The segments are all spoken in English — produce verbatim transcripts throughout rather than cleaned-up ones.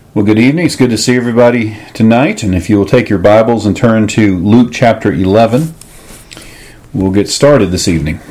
Well, good evening. It's good to see everybody tonight. And if you will take your Bibles and turn to Luke chapter eleven, we'll get started this evening.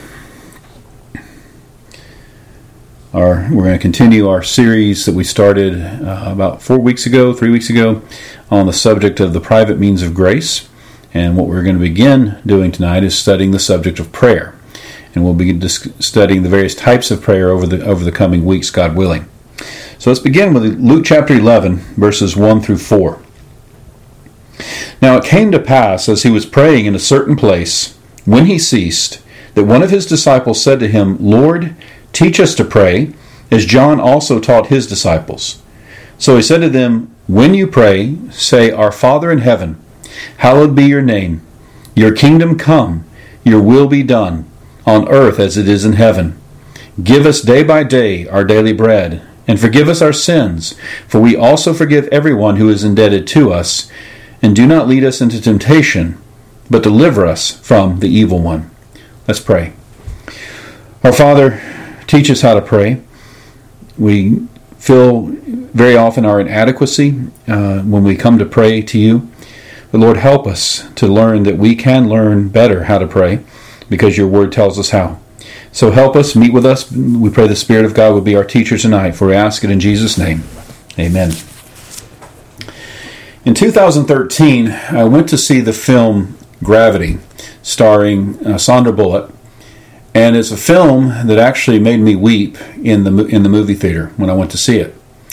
Our, we're going to continue our series that we started uh, about four weeks ago, three weeks ago, on the subject of the private means of grace. And what we're going to begin doing tonight is studying the subject of prayer. And we'll begin dis- studying the various types of prayer over the over the coming weeks, God willing. So let's begin with Luke chapter eleven, verses one through four. Now it came to pass, as he was praying in a certain place, when he ceased, that one of his disciples said to him, Lord, teach us to pray, as John also taught his disciples. So he said to them, When you pray, say, Our Father in heaven, hallowed be your name. Your kingdom come, your will be done, on earth as it is in heaven. Give us day by day our daily bread, and forgive us our sins, for we also forgive everyone who is indebted to us. And do not lead us into temptation, but deliver us from the evil one. Let's pray. Our Father, teach us how to pray. We feel very often our inadequacy uh, when we come to pray to you. But Lord, help us to learn that we can learn better how to pray, because your word tells us how. So help us, meet with us. We pray the Spirit of God will be our teacher tonight, for we ask it in Jesus' name. Amen. In two thousand thirteen, I went to see the film Gravity, starring uh, Sandra Bullock. And it's a film that actually made me weep in the in the movie theater when I went to see it.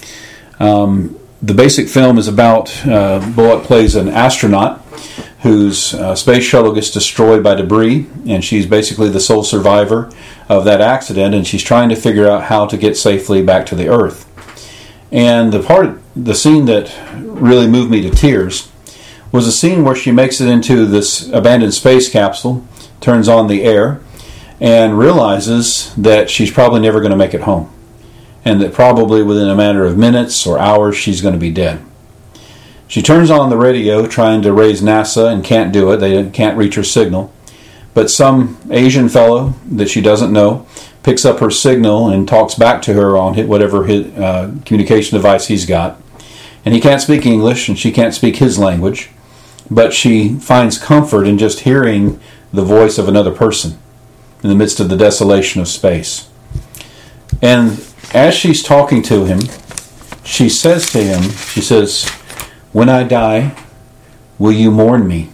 Um, the basic film is about uh, Bullock plays an astronaut whose uh, space shuttle gets destroyed by debris, and she's basically the sole survivor of that accident, and she's trying to figure out how to get safely back to the Earth. And the part, the scene that really moved me to tears was a scene where she makes it into this abandoned space capsule, turns on the air, and realizes that she's probably never going to make it home, and that probably within a matter of minutes or hours she's going to be dead. She turns on the radio trying to raise NASA and can't do it. They can't reach her signal. But some Asian fellow that she doesn't know picks up her signal and talks back to her on whatever his, uh, communication device he's got. And he can't speak English and she can't speak his language. But she finds comfort in just hearing the voice of another person in the midst of the desolation of space. And as she's talking to him, she says to him, she says, When I die, will you mourn me?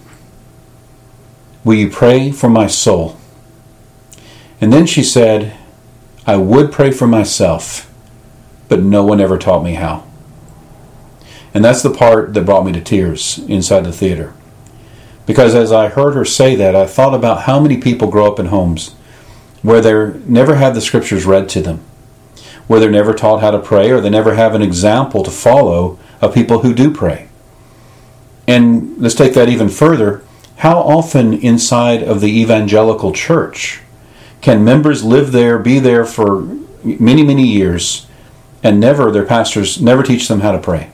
Will you pray for my soul? And then she said, I would pray for myself, but no one ever taught me how. And that's the part that brought me to tears inside the theater. Because as I heard her say that, I thought about how many people grow up in homes where they never have the scriptures read to them, where they're never taught how to pray, or they never have an example to follow of people who do pray. And let's take that even further. How often inside of the evangelical church can members live there, be there for many, many years, and never, their pastors never teach them how to pray?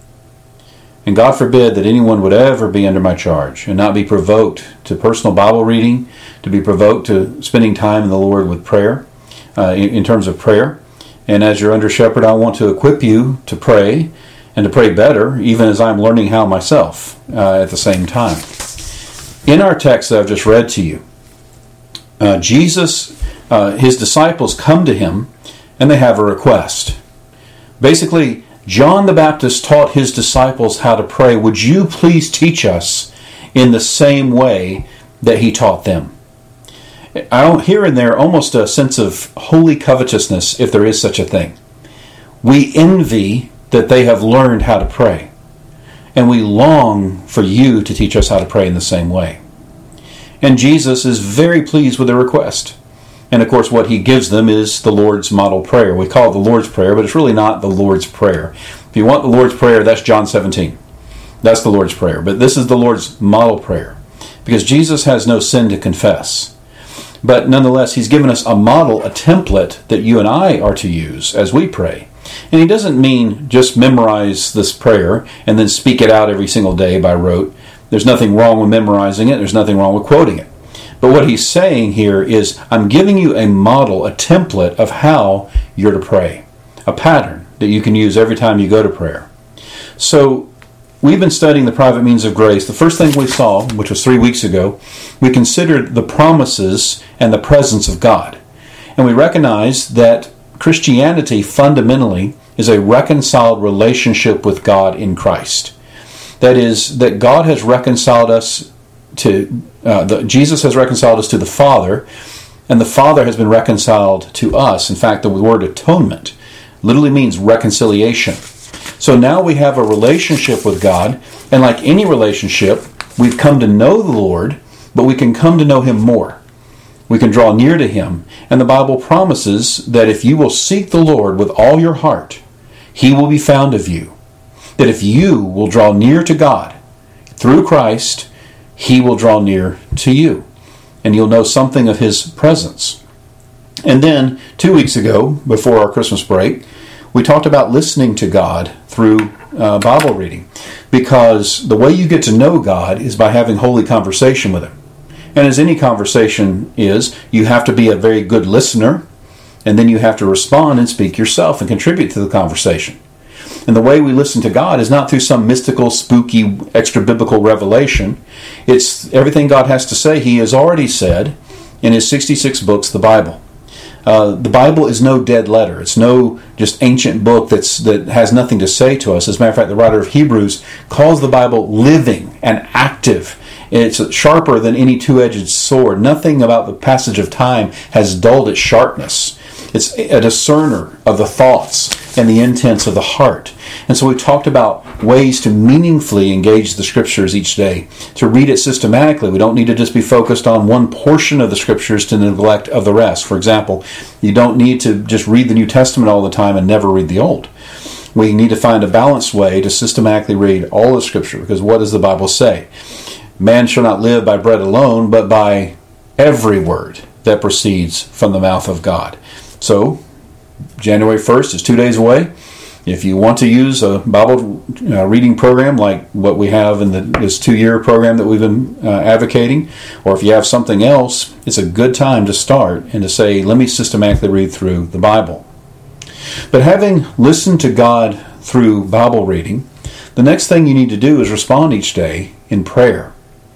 And God forbid that anyone would ever be under my charge and not be provoked to personal Bible reading, to be provoked to spending time in the Lord with prayer, uh, in, in terms of prayer. And as your under shepherd, I want to equip you to pray, and to pray better, even as I'm learning how myself uh, at the same time. In our text that I've just read to you, uh, Jesus, uh, his disciples come to him, and they have a request. Basically, John the Baptist taught his disciples how to pray. Would you please teach us in the same way that he taught them? I don't here and there almost a sense of holy covetousness, if there is such a thing. We envy that they have learned how to pray. And we long for you to teach us how to pray in the same way. And Jesus is very pleased with their request. And of course what he gives them is the Lord's model prayer. We call it the Lord's Prayer, but it's really not the Lord's Prayer. If you want the Lord's Prayer, that's John seventeen. That's the Lord's Prayer. But this is the Lord's model prayer, because Jesus has no sin to confess. But nonetheless, he's given us a model, a template that you and I are to use as we pray. And he doesn't mean just memorize this prayer and then speak it out every single day by rote. There's nothing wrong with memorizing it. There's nothing wrong with quoting it. But what he's saying here is, I'm giving you a model, a template of how you're to pray. A pattern that you can use every time you go to prayer. So we've been studying the private means of grace. The first thing we saw, which was three weeks ago, we considered the promises and the presence of God. And we recognized that Christianity fundamentally is a reconciled relationship with God in Christ. That is, that God has reconciled us to, uh, the, Jesus has reconciled us to the Father, and the Father has been reconciled to us. In fact, the word atonement literally means reconciliation. So now we have a relationship with God, and like any relationship, we've come to know the Lord, but we can come to know Him more. We can draw near to Him. And the Bible promises that if you will seek the Lord with all your heart, He will be found of you. That if you will draw near to God through Christ, He will draw near to you. And you'll know something of His presence. And then, two weeks ago, before our Christmas break, we talked about listening to God through uh, Bible reading. Because the way you get to know God is by having holy conversation with Him. And as any conversation is, you have to be a very good listener, and then you have to respond and speak yourself and contribute to the conversation. And the way we listen to God is not through some mystical, spooky, extra-biblical revelation. It's everything God has to say He has already said in His sixty-six books, the Bible. Uh, the Bible is no dead letter. It's no just ancient book that's that has nothing to say to us. As a matter of fact, the writer of Hebrews calls the Bible living and active. It's sharper than any two-edged sword. Nothing about the passage of time has dulled its sharpness. It's a discerner of the thoughts and the intents of the heart. And so we talked about ways to meaningfully engage the Scriptures each day, to read it systematically. We don't need to just be focused on one portion of the Scriptures to neglect of the rest. For example, you don't need to just read the New Testament all the time and never read the Old. We need to find a balanced way to systematically read all of Scripture, because what does the Bible say? Man shall not live by bread alone, but by every word that proceeds from the mouth of God. So, January first is two days away. If you want to use a Bible uh, reading program like what we have in the, this two-year program that we've been uh, advocating, or if you have something else, it's a good time to start and to say, let me systematically read through the Bible. But having listened to God through Bible reading, the next thing you need to do is respond each day in prayer.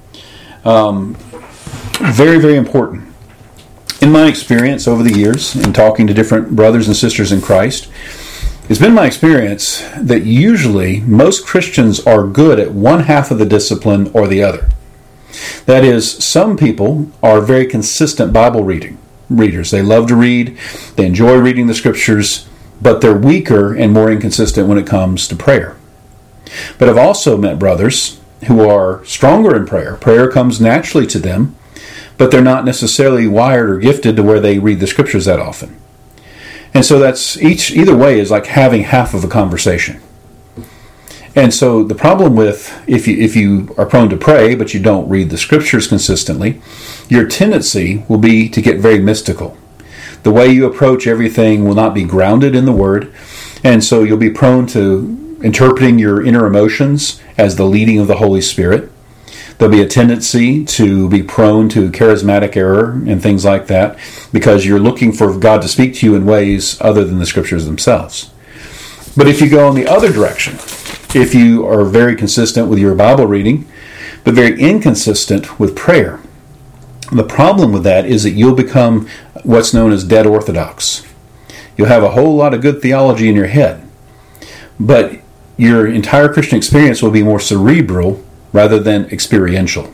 Um, very, very important. In my experience over the years, in talking to different brothers and sisters in Christ, it's been my experience that usually most Christians are good at one half of the discipline or the other. That is, some people are very consistent Bible reading readers. They love to read, they enjoy reading the Scriptures, but they're weaker and more inconsistent when it comes to prayer. But I've also met brothers who are stronger in prayer. Prayer comes naturally to them, but they're not necessarily wired or gifted to where they read the Scriptures that often. And so that's each either way is like having half of a conversation. And so the problem with if you if you are prone to pray but you don't read the Scriptures consistently, your tendency will be to get very mystical. The way you approach everything will not be grounded in the Word, and so you'll be prone to interpreting your inner emotions as the leading of the Holy Spirit. There'll be a tendency to be prone to charismatic error and things like that because you're looking for God to speak to you in ways other than the Scriptures themselves. But if you go in the other direction, if you are very consistent with your Bible reading, but very inconsistent with prayer, the problem with that is that you'll become what's known as dead orthodox. You'll have a whole lot of good theology in your head, but your entire Christian experience will be more cerebral rather than experiential.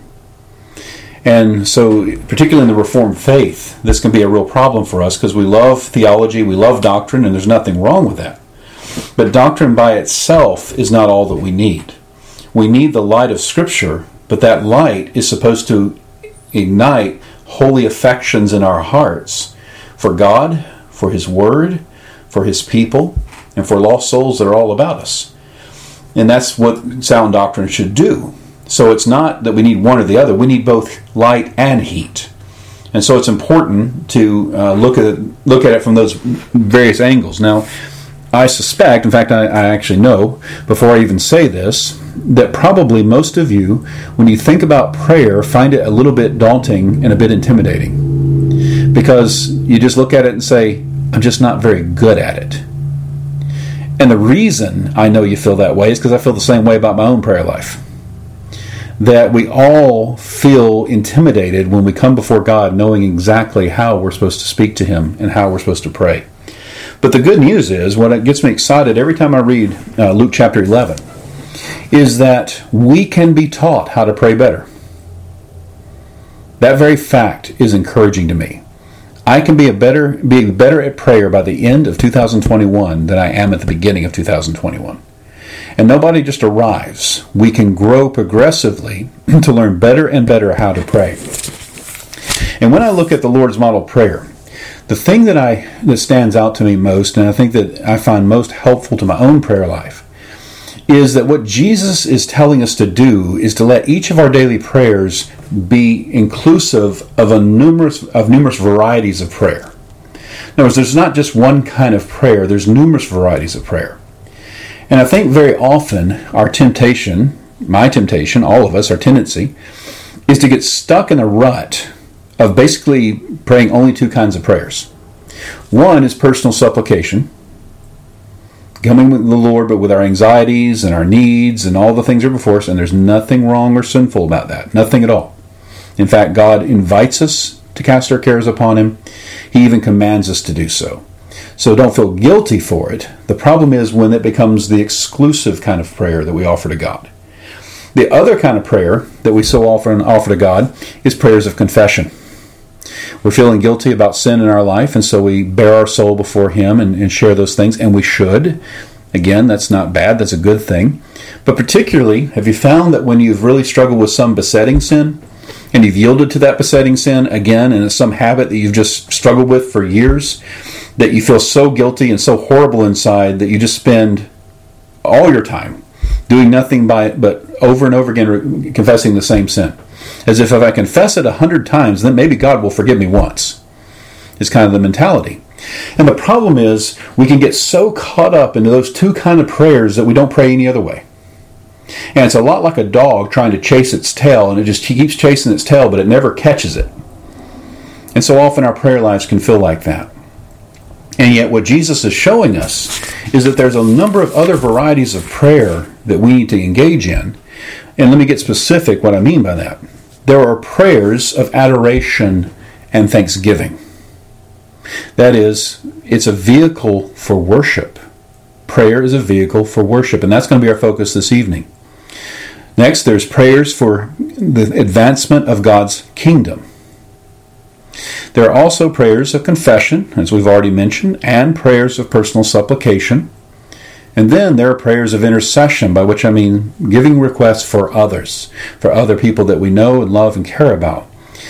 And so, particularly in the Reformed faith, this can be a real problem for us because we love theology, we love doctrine, and there's nothing wrong with that. But doctrine by itself is not all that we need. We need the light of Scripture, but that light is supposed to ignite holy affections in our hearts for God, for His Word, for His people, and for lost souls that are all about us. And that's what sound doctrine should do. So it's not that we need one or the other. We need both light and heat. And so it's important to uh, look at it, look at it from those various angles. Now, I suspect, in fact, I, I actually know, before I even say this, that probably most of you, when you think about prayer, find it a little bit daunting and a bit intimidating. Because you just look at it and say, I'm just not very good at it. And the reason I know you feel that way is because I feel the same way about my own prayer life. That we all feel intimidated when we come before God knowing exactly how we're supposed to speak to Him and how we're supposed to pray. But the good news is, what gets me excited every time I read uh, Luke chapter eleven, is that we can be taught how to pray better. That very fact is encouraging to me. I can be a better be better at prayer by the end of two thousand twenty-one than I am at the beginning of two thousand twenty-one. And nobody just arrives. We can grow progressively to learn better and better how to pray. And when I look at the Lord's model prayer, the thing that I that stands out to me most, and I think that I find most helpful to my own prayer life, is that what Jesus is telling us to do is to let each of our daily prayers be inclusive of a numerous of numerous varieties of prayer. In other words, there's not just one kind of prayer, there's numerous varieties of prayer. And I think very often our temptation, my temptation, all of us, our tendency, is to get stuck in a rut of basically praying only two kinds of prayers. One is personal supplication, coming with the Lord, but with our anxieties and our needs and all the things that are before us, and there's nothing wrong or sinful about that. Nothing at all. In fact, God invites us to cast our cares upon Him. He even commands us to do so. So don't feel guilty for it. The problem is when it becomes the exclusive kind of prayer that we offer to God. The other kind of prayer that we so often offer to God is prayers of confession. We're feeling guilty about sin in our life, and so we bare our soul before Him and, and share those things, and we should. Again, that's not bad, that's a good thing. But particularly, have you found that when you've really struggled with some besetting sin, and you've yielded to that besetting sin again, and it's some habit that you've just struggled with for years, that you feel so guilty and so horrible inside that you just spend all your time doing nothing by it but over and over again re- confessing the same sin. As if if I confess it a hundred times, then maybe God will forgive me once. It's kind of the mentality. And the problem is we can get so caught up into those two kind of prayers that we don't pray any other way. And it's a lot like a dog trying to chase its tail, and it just keeps chasing its tail, but it never catches it. And so often our prayer lives can feel like that. And yet what Jesus is showing us is that there's a number of other varieties of prayer that we need to engage in. And let me get specific what I mean by that. There are prayers of adoration and thanksgiving. That is, it's a vehicle for worship. Prayer is a vehicle for worship, and that's going to be our focus this evening. Next, there's prayers for the advancement of God's kingdom. There are also prayers of confession, as we've already mentioned, and prayers of personal supplication. And then there are prayers of intercession, by which I mean giving requests for others, for other people that we know and love and care about.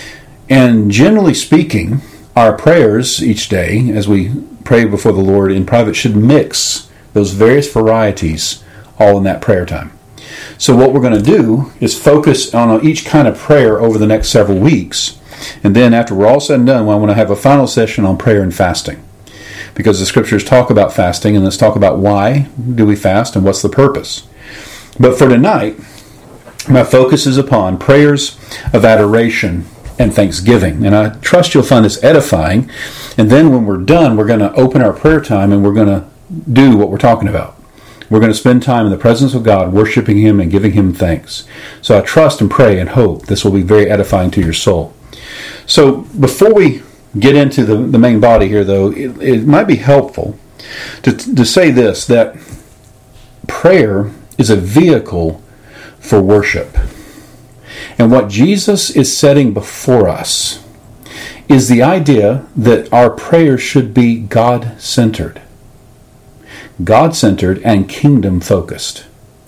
And generally speaking, our prayers each day, as we pray before the Lord in private, should mix those various varieties all in that prayer time. So what we're going to do is focus on each kind of prayer over the next several weeks. And then after we're all said and done, I want to have a final session on prayer and fasting. Because the scriptures talk about fasting, and let's talk about why do we fast and what's the purpose. But for tonight, my focus is upon prayers of adoration and thanksgiving. And I trust you'll find this edifying. And then when we're done, we're going to open our prayer time and we're going to do what we're talking about. We're going to spend time in the presence of God, worshiping Him and giving Him thanks. So I trust and pray and hope this will be very edifying to your soul. So before we get into the, the main body here, though, it, it might be helpful to, to say this, that prayer is a vehicle for worship. And what Jesus is setting before us is the idea that our prayers should be God-centered. God-centered and kingdom-focused.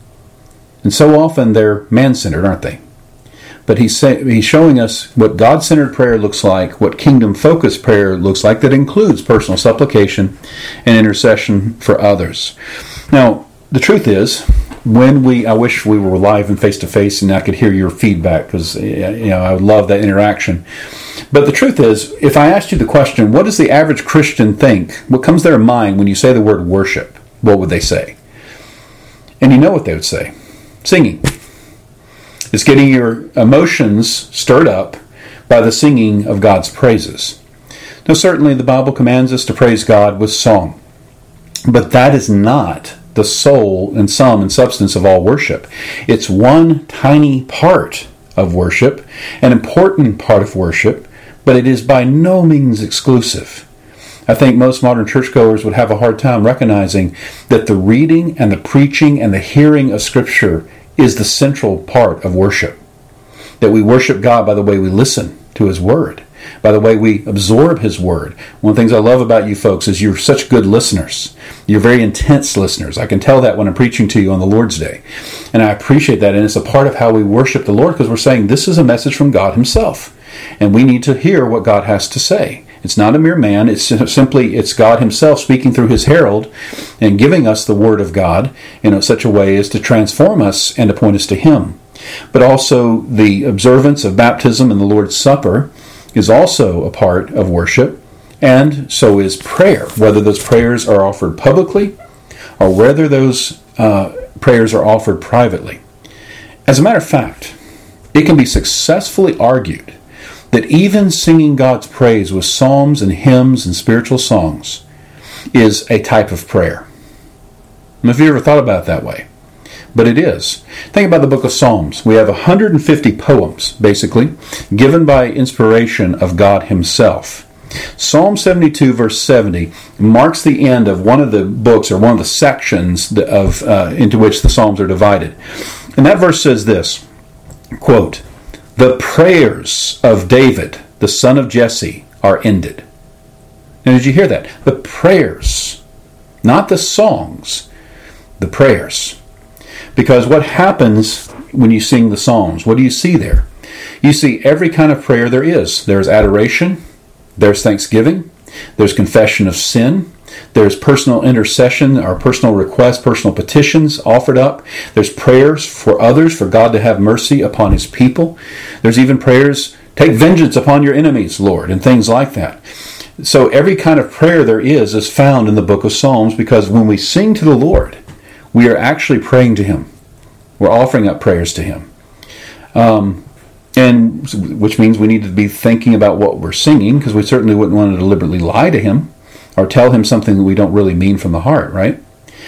And so often they're man-centered, aren't they? But he's, say, he's showing us what God-centered prayer looks like, what kingdom-focused prayer looks like, that includes personal supplication and intercession for others. Now, the truth is, when we, I wish we were live and face-to-face and I could hear your feedback, because you know I would love that interaction. But the truth is, if I asked you the question, what does the average Christian think? What comes to their mind when you say the word worship? What would they say? And you know what they would say. Singing. It's getting your emotions stirred up by the singing of God's praises. Now certainly the Bible commands us to praise God with song. But that is not the soul and sum and substance of all worship. It's one tiny part of worship, an important part of worship, but it is by no means exclusive. I think most modern churchgoers would have a hard time recognizing that the reading and the preaching and the hearing of Scripture is the central part of worship. That we worship God by the way we listen to His Word, by the way we absorb His Word. One of the things I love about you folks is you're such good listeners. You're very intense listeners. I can tell that when I'm preaching to you on the Lord's Day. And I appreciate that, and it's a part of how we worship the Lord, because we're saying this is a message from God Himself, and we need to hear what God has to say. It's not a mere man. It's simply, it's God Himself speaking through His herald and giving us the Word of God in such a way as to transform us and to point us to Him. But also the observance of baptism and the Lord's Supper is also a part of worship, and so is prayer, whether those prayers are offered publicly or whether those uh, prayers are offered privately. As a matter of fact, it can be successfully argued that even singing God's praise with psalms and hymns and spiritual songs is a type of prayer. I don't know if you ever thought about it that way, but it is. Think about the book of Psalms. We have one hundred fifty poems, basically, given by inspiration of God Himself. Psalm seventy-two, verse seventy, marks the end of one of the books, or one of the sections of uh, into which the Psalms are divided. And that verse says this, quote, "The prayers of David, the son of Jesse, are ended." Now, did you hear that? The prayers, not the songs, the prayers. Because what happens when you sing the Psalms? What do you see there? You see every kind of prayer there is. There's adoration, there's thanksgiving, there's confession of sin, there's personal intercession or personal requests, personal petitions offered up. There's prayers for others, for God to have mercy upon His people. There's even prayers, take vengeance upon your enemies, Lord, and things like that. So every kind of prayer there is is found in the book of Psalms, because when we sing to the Lord, we are actually praying to Him. We're offering up prayers to Him. Um, and which means we need to be thinking about what we're singing, because we certainly wouldn't want to deliberately lie to Him or tell Him something that we don't really mean from the heart, right?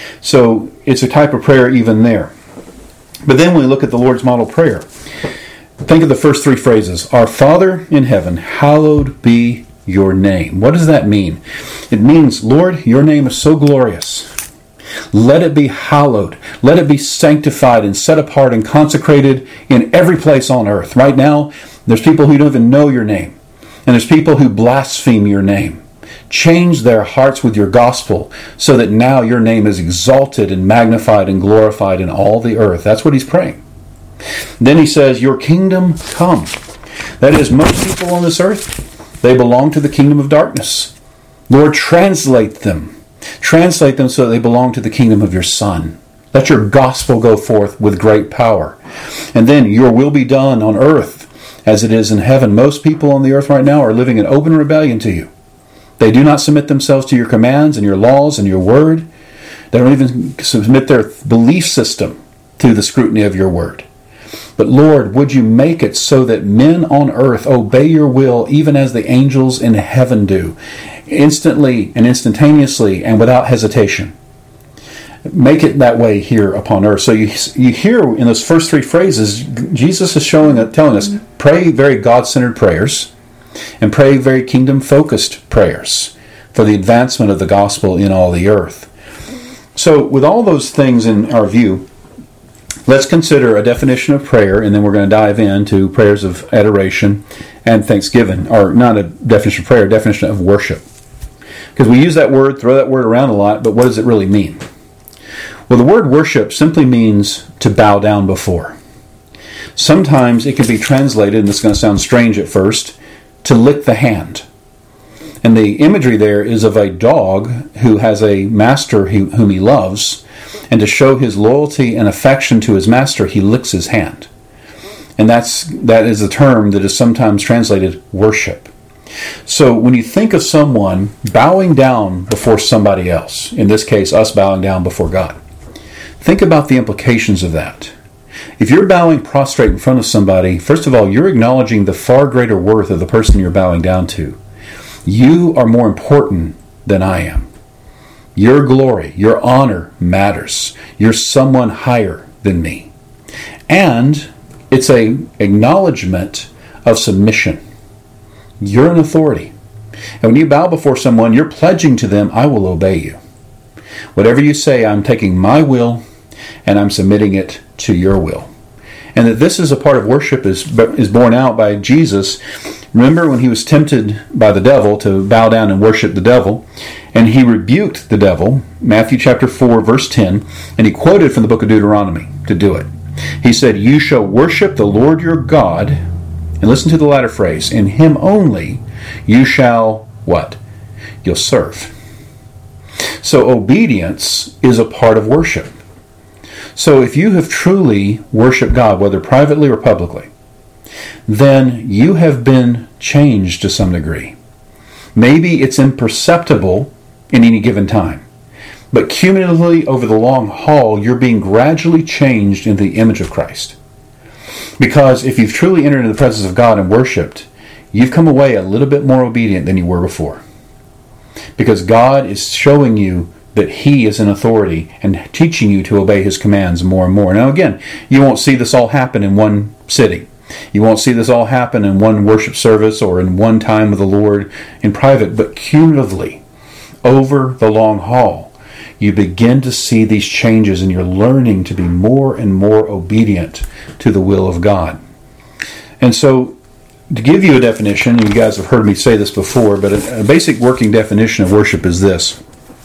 So it's a type of prayer even there. But then when we look at the Lord's model prayer, think of the first three phrases. Our Father in heaven, hallowed be your name. What does that mean? It means, Lord, your name is so glorious. Let it be hallowed. Let it be sanctified and set apart and consecrated in every place on earth. Right now, there's people who don't even know your name. And there's people who blaspheme your name. Change their hearts with your gospel so that now your name is exalted and magnified and glorified in all the earth. That's what he's praying. Then he says, your kingdom come. That is, most people on this earth, they belong to the kingdom of darkness. Lord, translate them. Translate them so that they belong to the kingdom of your Son. Let your gospel go forth with great power. And then your will be done on earth as it is in heaven. Most people on the earth right now are living in open rebellion to you. They do not submit themselves to your commands and your laws and your word. They don't even submit their belief system to the scrutiny of your word. But Lord, would you make it so that men on earth obey your will even as the angels in heaven do, instantly and instantaneously and without hesitation. Make it that way here upon earth. So you you hear in those first three phrases, Jesus is showing, telling us, pray very God-centered prayers and pray very kingdom-focused prayers for the advancement of the gospel in all the earth. So with all those things in our view, let's consider a definition of prayer, and then we're going to dive into prayers of adoration and thanksgiving, or not a definition of prayer, a definition of worship. Because we use that word, throw that word around a lot, but what does it really mean? Well, the word worship simply means to bow down before. Sometimes it can be translated, and this is going to sound strange at first, to lick the hand. And the imagery there is of a dog who has a master whom he loves, and to show his loyalty and affection to his master, he licks his hand. And that's that is a term that is sometimes translated worship. So when you think of someone bowing down before somebody else, in this case us bowing down before God, think about the implications of that. If you're bowing prostrate in front of somebody, first of all, you're acknowledging the far greater worth of the person you're bowing down to. You are more important than I am. Your glory, your honor matters. You're someone higher than me. And it's a acknowledgement of submission. You're an authority. And when you bow before someone, you're pledging to them, I will obey you. Whatever you say, I'm taking my will and I'm submitting it to your will. And that this is a part of worship is, is borne out by Jesus. Remember when he was tempted by the devil to bow down and worship the devil, and he rebuked the devil, Matthew chapter four, verse ten, and he quoted from the book of Deuteronomy to do it. He said, you shall worship the Lord your God, and listen to the latter phrase, in him only you shall, what? You'll serve. So obedience is a part of worship. So if you have truly worshiped God, whether privately or publicly, then you have been changed to some degree. Maybe it's imperceptible in any given time, but cumulatively over the long haul, you're being gradually changed into the image of Christ. Because if you've truly entered into the presence of God and worshiped, you've come away a little bit more obedient than you were before. Because God is showing you that he is an authority and teaching you to obey his commands more and more. Now again, you won't see this all happen in one sitting. You won't see this all happen in one worship service or in one time with the Lord in private, but cumulatively, over the long haul, you begin to see these changes and you're learning to be more and more obedient to the will of God. And so, to give you a definition, and you guys have heard me say this before, but a, a basic working definition of worship is this.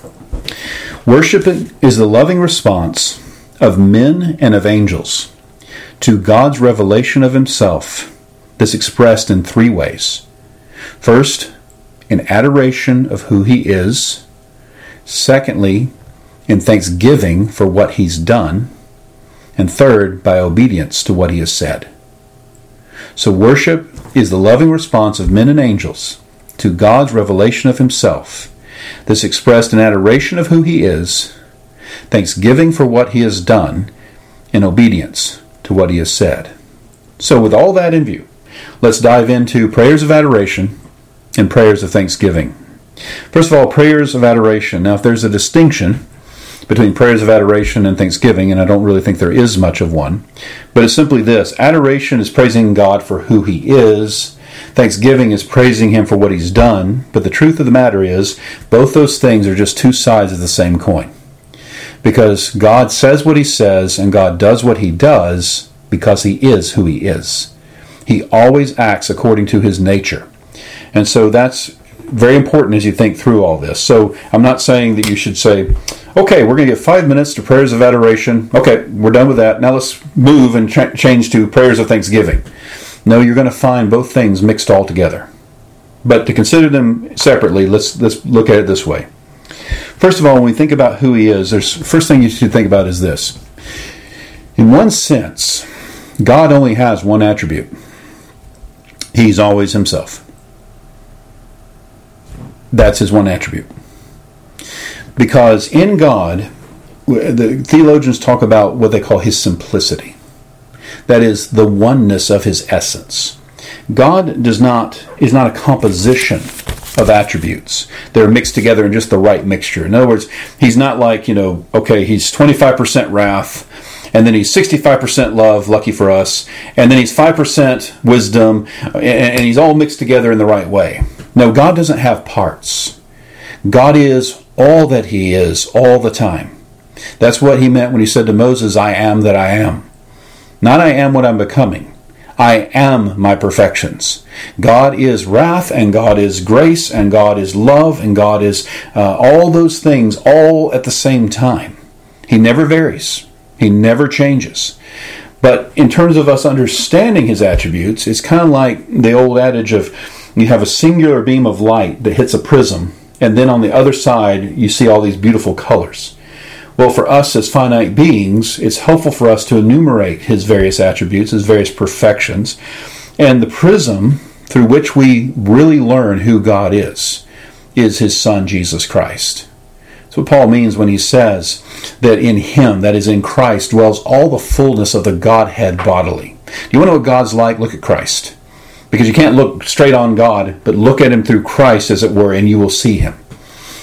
Worship is the loving response of men and of angels to God's revelation of himself, that's expressed in three ways. First, in adoration of who he is. Secondly, in thanksgiving for what he's done. And third, by obedience to what he has said. So worship is the loving response of men and angels to God's revelation of himself, that's expressed in adoration of who he is, thanksgiving for what he has done, and obedience to what he has said. So with all that in view, let's dive into prayers of adoration and prayers of thanksgiving. First of all, prayers of adoration. Now, if there's a distinction between prayers of adoration and thanksgiving, and I don't really think there is much of one, but it's simply this. Adoration is praising God for who he is. Thanksgiving is praising him for what he's done. But the truth of the matter is, both those things are just two sides of the same coin. Because God says what he says, and God does what he does because he is who he is. He always acts according to his nature. And so that's very important as you think through all this. So I'm not saying that you should say, okay, we're going to give five minutes to prayers of adoration. Okay, we're done with that. Now let's move and ch- change to prayers of thanksgiving. No, you're going to find both things mixed all together. But to consider them separately, let's let's look at it this way. First of all, when we think about who he is, there's first thing you should think about is this. In one sense, God only has one attribute. He's always himself. That's his one attribute. Because in God, the theologians talk about what they call his simplicity. That is the oneness of his essence. God does not is not a composition of attributes. They're mixed together in just the right mixture. In other words, he's not like, you know, okay, he's twenty-five percent wrath, and then he's sixty-five percent love, lucky for us, and then he's five percent wisdom, and he's all mixed together in the right way. No, God doesn't have parts. God is all that he is all the time. That's what he meant when he said to Moses, I am that I am. Not I am what I'm becoming. I am my perfections. God is wrath, and God is grace, and God is love, and God is uh, all those things all at the same time. He never varies. He never changes. But in terms of us understanding his attributes, it's kind of like the old adage of you have a singular beam of light that hits a prism, and then on the other side you see all these beautiful colors. Well, for us as finite beings, it's helpful for us to enumerate his various attributes, his various perfections, and the prism through which we really learn who God is, is his Son, Jesus Christ. That's what Paul means when he says that in him, that is in Christ, dwells all the fullness of the Godhead bodily. Do you want to know what God's like? Look at Christ. Because you can't look straight on God, but look at him through Christ, as it were, and you will see him.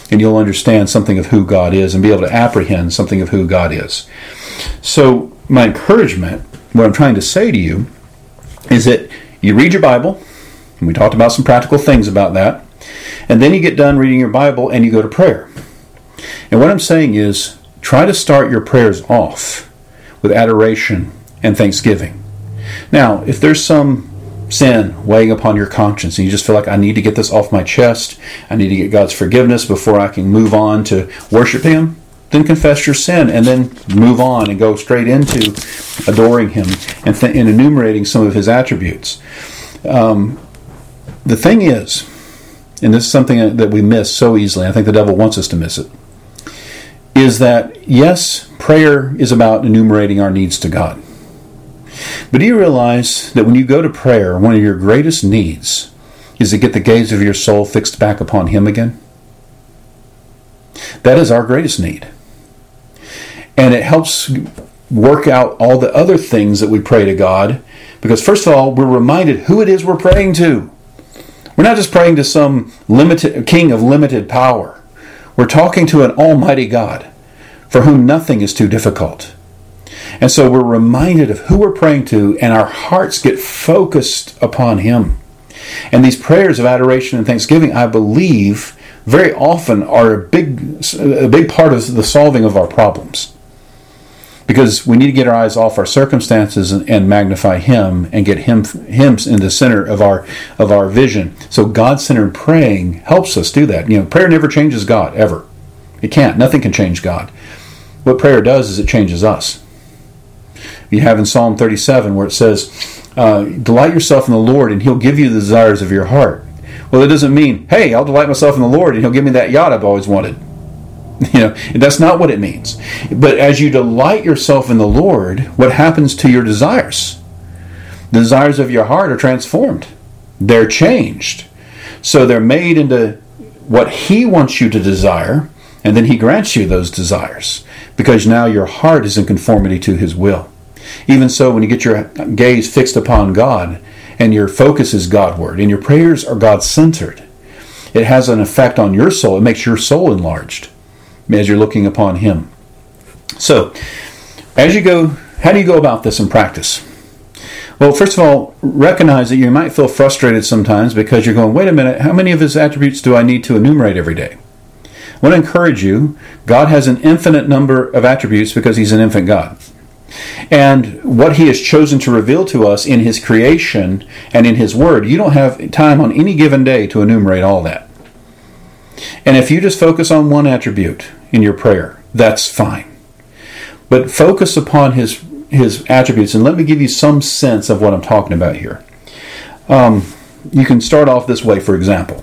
and you'll understand something of who God is and be able to apprehend something of who God is. So my encouragement, what I'm trying to say to you, is that you read your Bible, and we talked about some practical things about that, and then you get done reading your Bible and you go to prayer. And what I'm saying is, try to start your prayers off with adoration and thanksgiving. Now, if there's some sin weighing upon your conscience and you just feel like, I need to get this off my chest, I need to get God's forgiveness before I can move on to worship Him, then confess your sin and then move on and go straight into adoring Him and, th- and enumerating some of His attributes. Um, the thing is, and this is something that we miss so easily, I think the devil wants us to miss it, is that, yes, prayer is about enumerating our needs to God. But do you realize that when you go to prayer, one of your greatest needs is to get the gaze of your soul fixed back upon Him again? That is our greatest need. And it helps work out all the other things that we pray to God, because first of all, we're reminded who it is we're praying to. We're not just praying to some limited king of limited power. We're talking to an almighty God for whom nothing is too difficult. And so we're reminded of who we're praying to, and our hearts get focused upon Him. And these prayers of adoration and thanksgiving, I believe, very often are a big, a big part of the solving of our problems. Because we need to get our eyes off our circumstances and, and magnify Him and get Him Him in the center of our of our vision. So God-centered praying helps us do that. You know, prayer never changes God, ever. It can't. Nothing can change God. What prayer does is it changes us. You have in Psalm thirty-seven where it says, uh, delight yourself in the Lord and He'll give you the desires of your heart. Well, it doesn't mean, hey, I'll delight myself in the Lord and He'll give me that yacht I've always wanted. You know, that's not what it means. But as you delight yourself in the Lord, what happens to your desires? The desires of your heart are transformed. They're changed. So they're made into what He wants you to desire, and then He grants you those desires, because now your heart is in conformity to His will. Even so, when you get your gaze fixed upon God, and your focus is Godward, and your prayers are God-centered, it has an effect on your soul. It makes your soul enlarged as you're looking upon Him. So, as you go, how do you go about this in practice? Well, first of all, recognize that you might feel frustrated sometimes because you're going, wait a minute, how many of His attributes do I need to enumerate every day? I want to encourage you, God has an infinite number of attributes because He's an infinite God. And what He has chosen to reveal to us in His creation and in His Word, you don't have time on any given day to enumerate all that. And if you just focus on one attribute in your prayer, that's fine. But focus upon His His attributes, and let me give you some sense of what I'm talking about here. Um, you can start off this way, for example.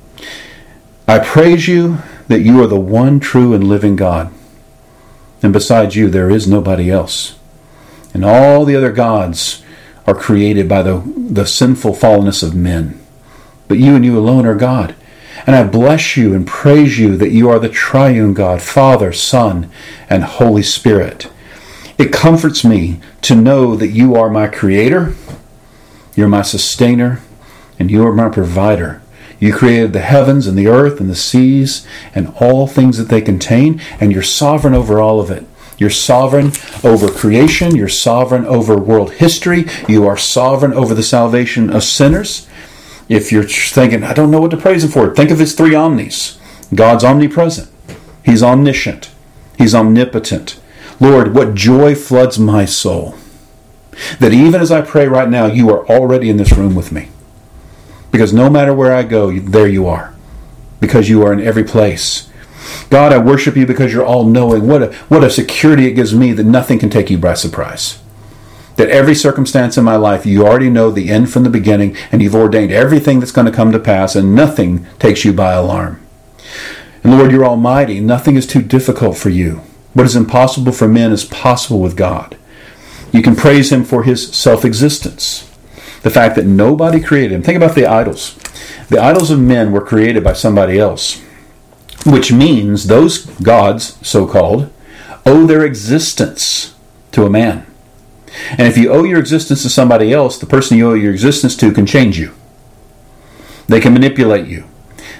I praise You that You are the one true and living God, and besides You there is nobody else. And all the other gods are created by the, the sinful fallenness of men. But You and You alone are God. And I bless You and praise You that You are the triune God, Father, Son, and Holy Spirit. It comforts me to know that You are my Creator, You're my Sustainer, and You are my Provider. You created the heavens and the earth and the seas and all things that they contain, and You're sovereign over all of it. You're sovereign over creation. You're sovereign over world history. You are sovereign over the salvation of sinners. If you're thinking, I don't know what to praise Him for, think of His three omnis. God's omnipresent. He's omniscient. He's omnipotent. Lord, what joy floods my soul, that even as I pray right now, You are already in this room with me. Because no matter where I go, there You are. Because You are in every place. God, I worship You because You're all-knowing. What a, what a security it gives me that nothing can take You by surprise. That every circumstance in my life, You already know the end from the beginning, and You've ordained everything that's going to come to pass, and nothing takes You by alarm. And Lord, You're almighty. Nothing is too difficult for You. What is impossible for men is possible with God. You can praise Him for His self-existence. The fact that nobody created Him. Think about the idols. The idols of men were created by somebody else, which means those gods, so-called, owe their existence to a man. And if you owe your existence to somebody else, the person you owe your existence to can change you. They can manipulate you.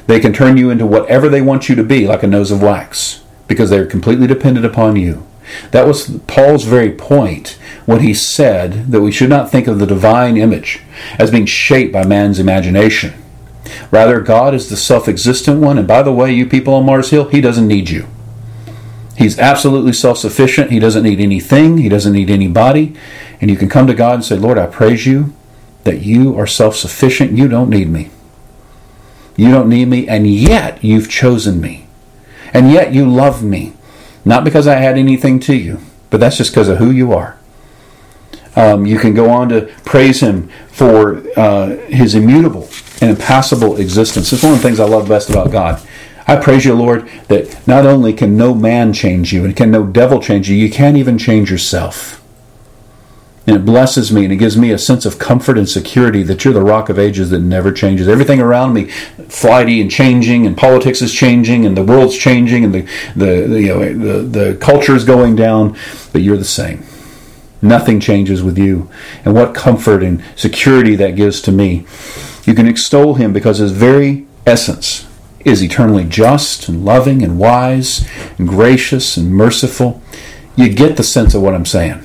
They can turn you into whatever they want you to be, like a nose of wax, because they're completely dependent upon you. That was Paul's very point when he said that we should not think of the divine image as being shaped by man's imagination. Rather, God is the self-existent one, and by the way, you people on Mars Hill, he doesn't need you. He's absolutely self-sufficient. He doesn't need anything. He doesn't need anybody. And you can come to God and say, Lord, I praise you that you are self-sufficient. You don't need me. You don't need me, and yet you've chosen me. And yet you love me. Not because I had anything to you, but that's just because of who you are. Um, you can go on to praise him for uh, his immutable and impassible existence. It's one of the things I love best about God. I praise you, Lord, that not only can no man change you and can no devil change you, you can't even change yourself. And it blesses me and it gives me a sense of comfort and security that you're the rock of ages that never changes. Everything around me, flighty and changing, and politics is changing, and the world's changing, and the the, the you know the, the culture is going down, but you're the same. Nothing changes with you. And what comfort and security that gives to me. You can extol him because his very essence is eternally just and loving and wise and gracious and merciful. You get the sense of what I'm saying.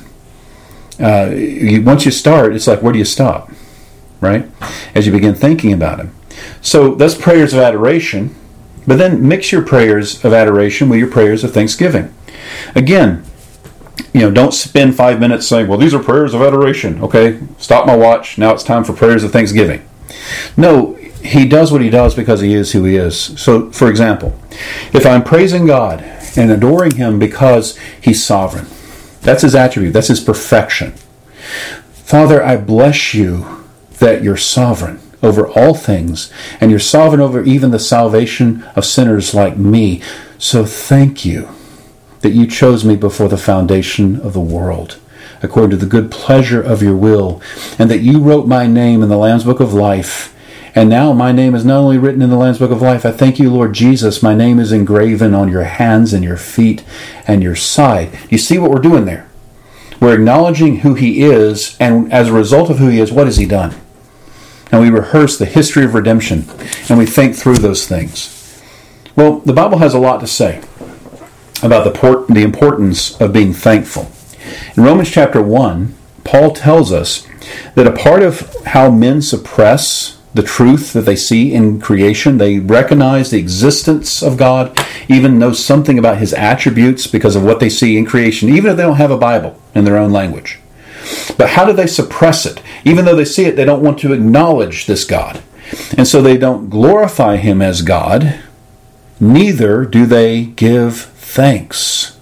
Uh, you, once you start, it's like, where do you stop? Right? As you begin thinking about him. So that's prayers of adoration, but then mix your prayers of adoration with your prayers of thanksgiving. Again, you know, don't spend five minutes saying, well, these are prayers of adoration. Okay, stop my watch. Now it's time for prayers of thanksgiving. No, he does what he does because he is who he is. So, for example, if I'm praising God and adoring him because he's sovereign, that's his attribute. That's his perfection. Father, I bless you that you're sovereign over all things, and you're sovereign over even the salvation of sinners like me. So thank you that you chose me before the foundation of the world, according to the good pleasure of your will, and that you wrote my name in the Lamb's Book of Life. And now my name is not only written in the Lamb's Book of Life, I thank you, Lord Jesus, my name is engraven on your hands and your feet and your side. You see what we're doing there? We're acknowledging who he is, and as a result of who he is, what has he done? And we rehearse the history of redemption, and we think through those things. Well, the Bible has a lot to say about the, port, the importance of being thankful. In Romans chapter one, Paul tells us that a part of how men suppress the truth that they see in creation, they recognize the existence of God, even know something about his attributes because of what they see in creation, even if they don't have a Bible in their own language. But how do they suppress it? Even though they see it, they don't want to acknowledge this God. And so they don't glorify him as God, neither do they give thanks.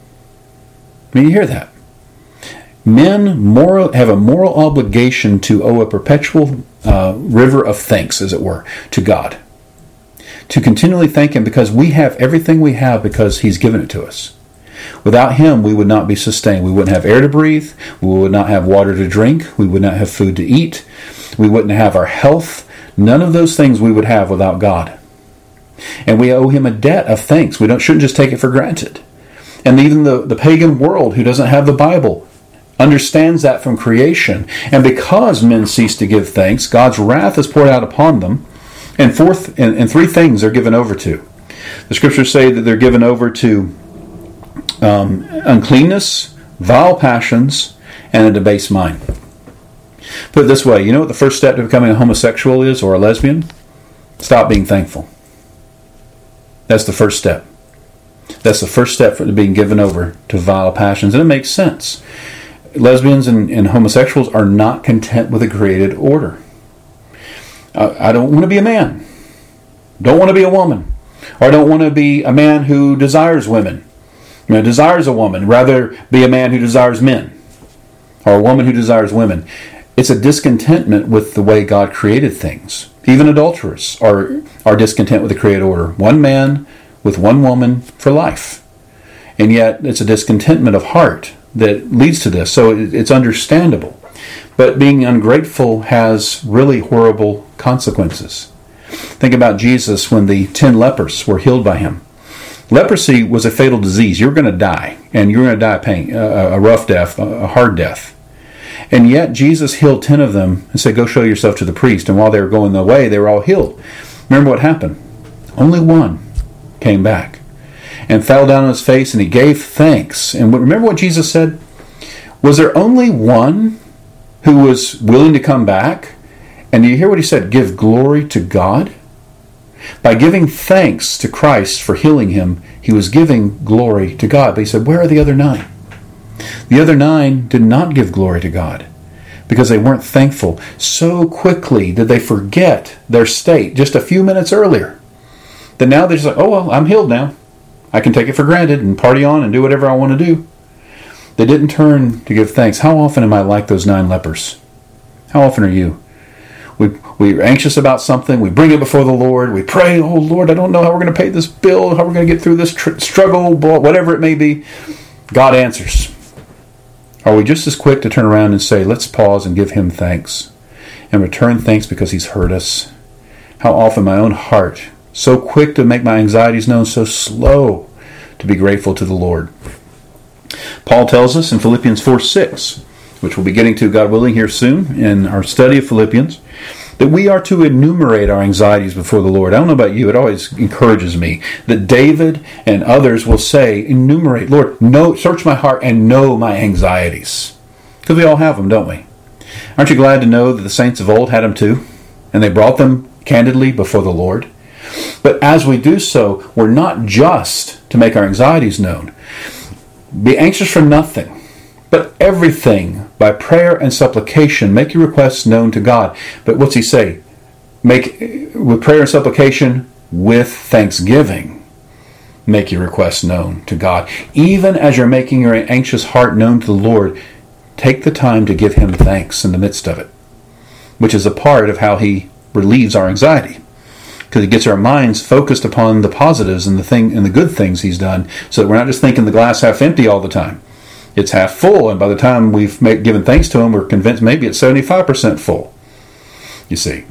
I mean, you hear that? Men moral, have a moral obligation to owe a perpetual uh, river of thanks, as it were, to God. To continually thank him because we have everything we have because he's given it to us. Without him, we would not be sustained. We wouldn't have air to breathe. We would not have water to drink. We would not have food to eat. We wouldn't have our health. None of those things we would have without God. And we owe him a debt of thanks. We don't shouldn't just take it for granted. And even the, the pagan world who doesn't have the Bible understands that from creation. And because men cease to give thanks, God's wrath is poured out upon them. And fourth, and, and three things they're given over to. The scriptures say that they're given over to um, uncleanness, vile passions, and a debased mind. Put it this way, you know what the first step to becoming a homosexual is, or a lesbian? Stop being thankful. That's the first step. That's the first step for being given over to vile passions. And it makes sense. Lesbians and, and homosexuals are not content with a created order. Uh, I don't want to be a man. Don't want to be a woman. Or I don't want to be a man who desires women. You know, desires a woman. Rather be a man who desires men. Or a woman who desires women. It's a discontentment with the way God created things. Even adulterers are, are discontent with the created order. One man with one woman for life. And yet it's a discontentment of heart that leads to this. So it's understandable. But being ungrateful has really horrible consequences. Think about Jesus when the ten lepers were healed by him. Leprosy was a fatal disease. You're going to die. And you're going to die a pain, a rough death, a hard death. And yet Jesus healed ten of them and said, go show yourself to the priest. And while they were going away, they were all healed. Remember what happened? Only one came back and fell down on his face, and he gave thanks. And remember what Jesus said? Was there only one who was willing to come back? And do you hear what he said? Give glory to God. By giving thanks to Christ for healing him, he was giving glory to God. But he said, where are the other nine? The other nine did not give glory to God because they weren't thankful. So quickly did they forget their state just a few minutes earlier that now they're just like, oh, well, I'm healed now. I can take it for granted and party on and do whatever I want to do. They didn't turn to give thanks. How often am I like those nine lepers? How often are you? We, we're anxious about something. We bring it before the Lord. We pray, oh, Lord, I don't know how we're going to pay this bill, how we're going to get through this tr- struggle, whatever it may be. God answers. Are we just as quick to turn around and say, let's pause and give him thanks and return thanks because he's heard us? How often my own heart, so quick to make my anxieties known, so slow to be grateful to the Lord. Paul tells us in Philippians four six, which we'll be getting to, God willing, here soon in our study of Philippians, that we are to enumerate our anxieties before the Lord. I don't know about you, it always encourages me that David and others will say, enumerate, Lord, know, search my heart and know my anxieties. Because we all have them, don't we? Aren't you glad to know that the saints of old had them too? And they brought them candidly before the Lord. But as we do so, we're not just to make our anxieties known. Be anxious for nothing, but everything by prayer and supplication. Make your requests known to God. But what's he say? Make with prayer and supplication with thanksgiving. Make your requests known to God. Even as you're making your anxious heart known to the Lord, take the time to give him thanks in the midst of it, which is a part of how he relieves our anxiety. Because he gets our minds focused upon the positives and the thing and the good things he's done, so that we're not just thinking the glass half empty all the time. It's half full, and by the time we've made, given thanks to him, we're convinced maybe it's seventy-five percent full. You see.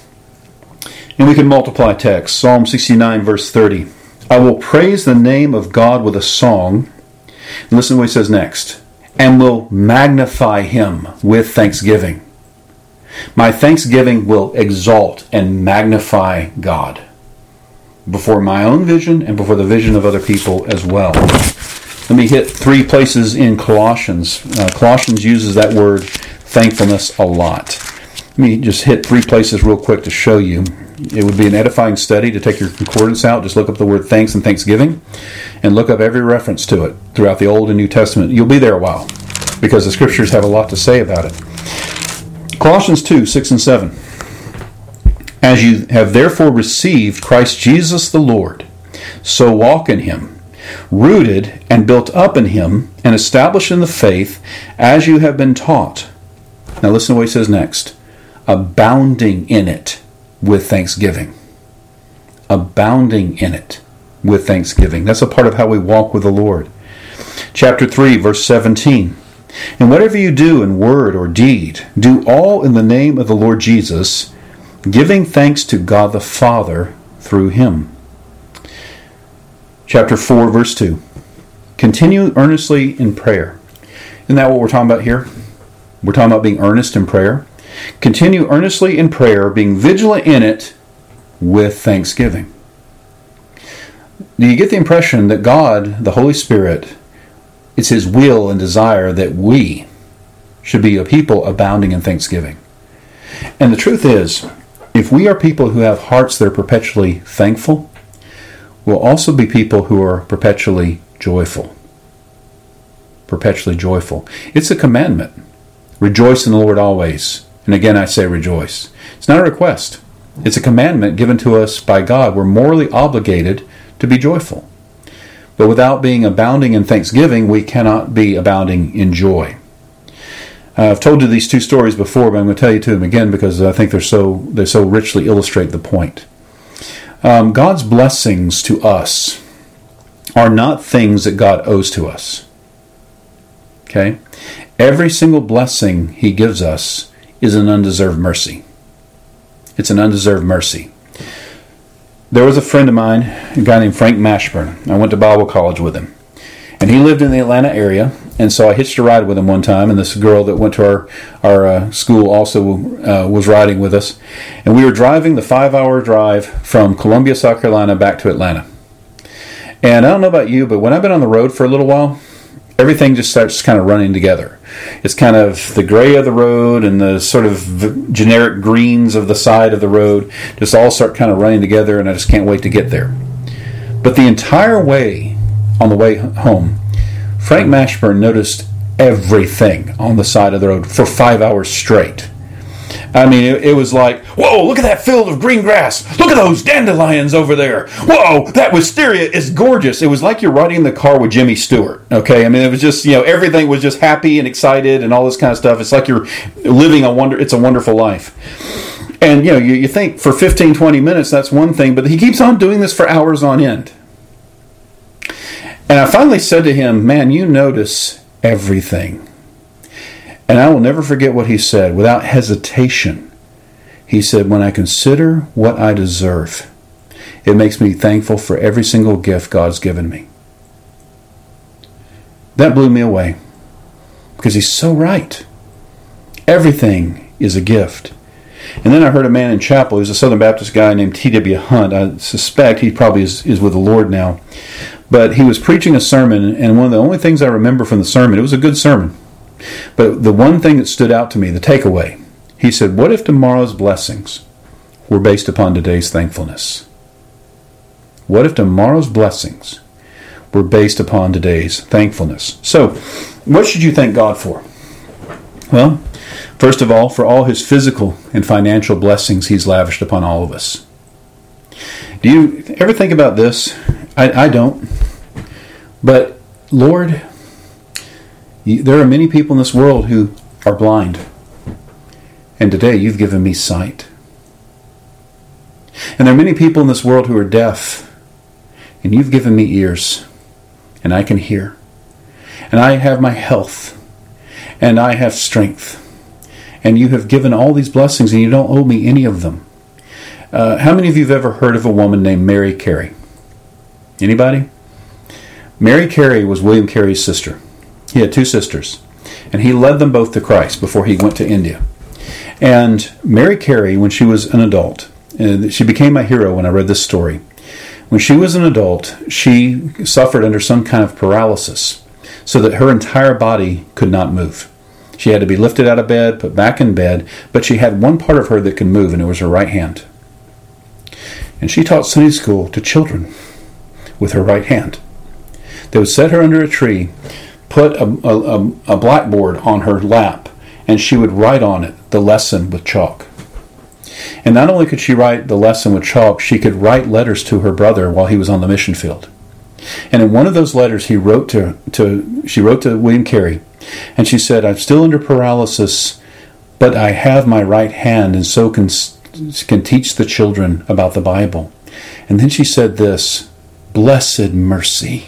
And we can multiply text. Psalm sixty-nine, verse thirty. I will praise the name of God with a song. And listen to what he says next. And will magnify him with thanksgiving. My thanksgiving will exalt and magnify God before my own vision and before the vision of other people as well. Let me hit three places in Colossians. Uh, Colossians uses that word thankfulness a lot. Let me just hit three places real quick to show you. It would be an edifying study to take your concordance out. Just look up the word thanks and thanksgiving and look up every reference to it throughout the Old and New Testament. You'll be there a while because the Scriptures have a lot to say about it. Colossians two, six and seven. As you have therefore received Christ Jesus the Lord, so walk in him, rooted and built up in him, and established in the faith as you have been taught. Now listen to what he says next. Abounding in it with thanksgiving. Abounding in it with thanksgiving. That's a part of how we walk with the Lord. Chapter three, verse seventeen. And whatever you do in word or deed, do all in the name of the Lord Jesus, giving thanks to God the Father through him. Chapter four, verse two. Continue earnestly in prayer. Isn't that what we're talking about here? We're talking about being earnest in prayer. Continue earnestly in prayer, being vigilant in it with thanksgiving. Do you get the impression that God, the Holy Spirit, it's his will and desire that we should be a people abounding in thanksgiving? And the truth is, if we are people who have hearts that are perpetually thankful, we'll also be people who are perpetually joyful. Perpetually joyful. It's a commandment. Rejoice in the Lord always. And again, I say rejoice. It's not a request. It's a commandment given to us by God. We're morally obligated to be joyful. But without being abounding in thanksgiving, we cannot be abounding in joy. Uh, I've told you these two stories before, but I'm going to tell you to them again because I think they're so they so richly illustrate the point. Um, God's blessings to us are not things that God owes to us. Okay? Every single blessing he gives us is an undeserved mercy. It's an undeserved mercy. There was a friend of mine, a guy named Frank Mashburn. I went to Bible college with him. And he lived in the Atlanta area, And so I hitched a ride with him one time, and this girl that went to our, our uh, school also uh, was riding with us. And we were driving the five-hour drive from Columbia, South Carolina, back to Atlanta. And I don't know about you, but when I've been on the road for a little while, everything just starts kind of running together. It's kind of the gray of the road and the sort of generic greens of the side of the road just all start kind of running together, and I just can't wait to get there. But the entire way, on the way home, Frank Mashburn noticed everything on the side of the road for five hours straight. I mean, it, it was like, whoa, look at that field of green grass. Look at those dandelions over there. Whoa, that wisteria is gorgeous. It was like you're riding in the car with Jimmy Stewart, okay? I mean, it was just, you know, everything was just happy and excited and all this kind of stuff. It's like you're living a wonder. It's a wonderful life. And, you know, you, you think for fifteen, twenty minutes, that's one thing, but he keeps on doing this for hours on end. And I finally said to him, man, you notice everything. And I will never forget what he said. Without hesitation, he said, when I consider what I deserve, it makes me thankful for every single gift God's given me. That blew me away, because he's so right. Everything is a gift. And then I heard a man in chapel, he was a Southern Baptist guy named T W Hunt. I suspect he probably is, is with the Lord now. But he was preaching a sermon, and one of the only things I remember from the sermon, it was a good sermon, but the one thing that stood out to me, the takeaway, he said, what if tomorrow's blessings were based upon today's thankfulness? What if tomorrow's blessings were based upon today's thankfulness? So, what should you thank God for? Well, first of all, for all his physical and financial blessings he's lavished upon all of us. Do you ever think about this? I, I don't. But, Lord, you, there are many people in this world who are blind. And today you've given me sight. And there are many people in this world who are deaf. And you've given me ears. And I can hear. And I have my health. And I have strength. And you have given all these blessings, and you don't owe me any of them. Uh, how many of you have ever heard of a woman named Mary Carey? Anybody? Mary Carey was William Carey's sister. He had two sisters, and he led them both to Christ before he went to India. And Mary Carey, when she was an adult, and she became my hero when I read this story. When she was an adult, she suffered under some kind of paralysis, so that her entire body could not move. She had to be lifted out of bed, put back in bed, but she had one part of her that could move, and it was her right hand. And she taught Sunday school to children with her right hand. They would set her under a tree, put a, a, a blackboard on her lap, and she would write on it the lesson with chalk. And not only could she write the lesson with chalk, she could write letters to her brother while he was on the mission field. And in one of those letters, he wrote to, to she wrote to William Carey, and she said, I'm still under paralysis, but I have my right hand, and so can, can teach the children about the Bible. And then she said this, blessed mercy.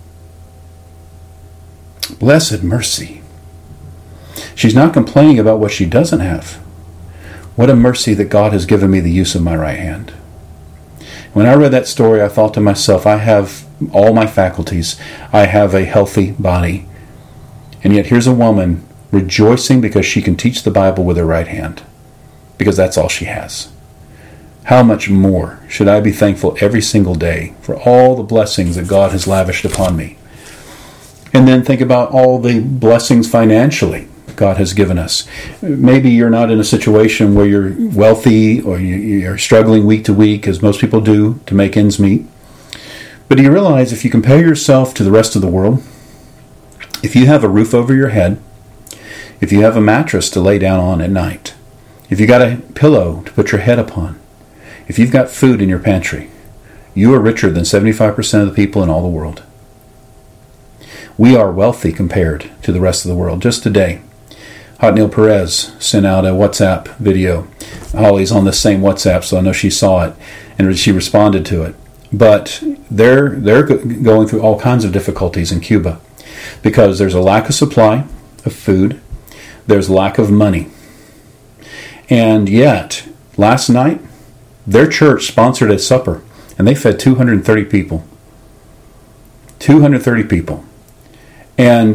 Blessed mercy. She's not complaining about what she doesn't have. What a mercy that God has given me the use of my right hand. When I read that story, I thought to myself, I have all my faculties. I have a healthy body. And yet here's a woman rejoicing because she can teach the Bible with her right hand. Because that's all she has. How much more should I be thankful every single day for all the blessings that God has lavished upon me? And then think about all the blessings financially God has given us. Maybe you're not in a situation where you're wealthy or you're struggling week to week, as most people do, to make ends meet. But do you realize if you compare yourself to the rest of the world, if you have a roof over your head, if you have a mattress to lay down on at night, if you got a pillow to put your head upon, if you've got food in your pantry, you are richer than seventy-five percent of the people in all the world. We are wealthy compared to the rest of the world. Just today, Hotnail Perez sent out a WhatsApp video. Holly's on the same WhatsApp, so I know she saw it, and she responded to it. But they're they're going through all kinds of difficulties in Cuba because there's a lack of supply of food, there's lack of money. And yet, last night, their church sponsored a supper, and they fed two hundred thirty people. two hundred thirty people. And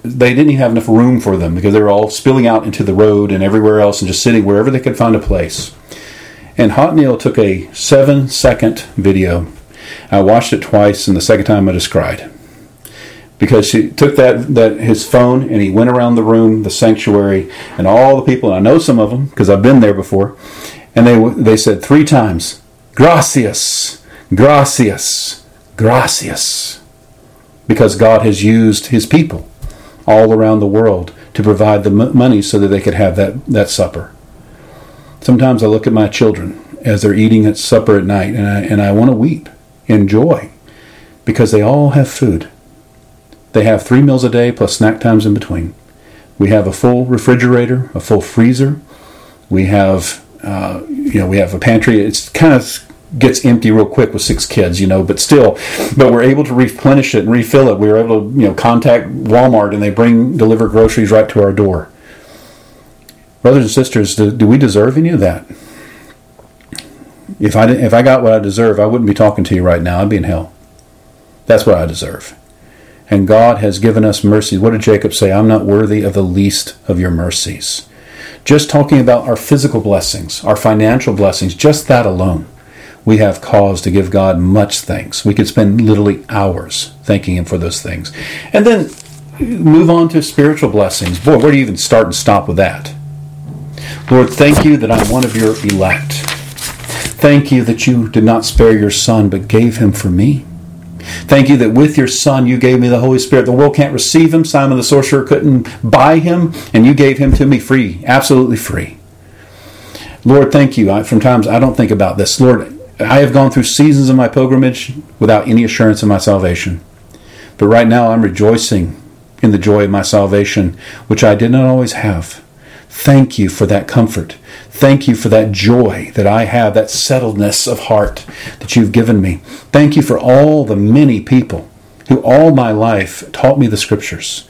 they didn't even have enough room for them because they were all spilling out into the road and everywhere else and just sitting wherever they could find a place. And Hotnail took a seven second video. I watched it twice, and the second time I just cried. Because she took that, that his phone and he went around the room, the sanctuary, and all the people, and I know some of them because I've been there before, and they they said three times, "Gracias, gracias, gracias," because God has used his people all around the world to provide the money so that they could have that, that supper. Sometimes I look at my children as they're eating at supper at night, and I, and I want to weep in joy because they all have food. They have three meals a day plus snack times in between. We have a full refrigerator, a full freezer. We have, uh, you know, we have a pantry. It's kind of gets empty real quick with six kids, you know, but still, but we're able to replenish it and refill it. We were able to, you know, contact Walmart and they bring, deliver groceries right to our door. Brothers and sisters, do, do we deserve any of that? If I didn't, if I got what I deserve, I wouldn't be talking to you right now. I'd be in hell. That's what I deserve. And God has given us mercy. What did Jacob say? I'm not worthy of the least of your mercies. Just talking about our physical blessings, our financial blessings, just that alone, we have cause to give God much thanks. We could spend literally hours thanking him for those things. And then move on to spiritual blessings. Boy, where do you even start and stop with that? Lord, thank you that I'm one of your elect. Thank you that you did not spare your son, but gave him for me. Thank you that with your son you gave me the Holy Spirit. The world can't receive him. Simon the sorcerer couldn't buy him, and you gave him to me free, absolutely free. Lord, thank you. I, from times I don't think about this. Lord, I have gone through seasons of my pilgrimage without any assurance of my salvation. But right now I'm rejoicing in the joy of my salvation, which I did not always have. Thank you for that comfort. Thank you for that joy that I have, that settledness of heart that you've given me. Thank you for all the many people who all my life taught me the scriptures.